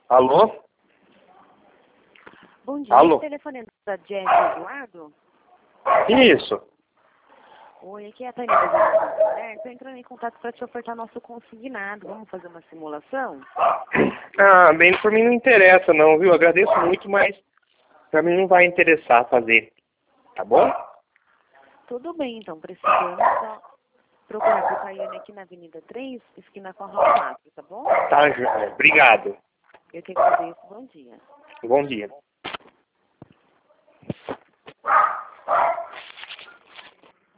Alô? Bom dia, Alô? telefone da Jess Eduardo. Isso. Oi, aqui é a Tânia da Jess. Estou entrando em contato para te ofertar nosso consignado. Vamos fazer uma simulação? Ah, bem, por mim não interessa não, viu? Agradeço muito, mas pra mim não vai interessar fazer. Tá bom? Tudo bem, então. Precisamos só procurar por Tayane aqui na Avenida 3, esquina com a Rua 4, tá bom? Tá, João. Obrigado. Eu que agradeço. Bom dia. Bom dia.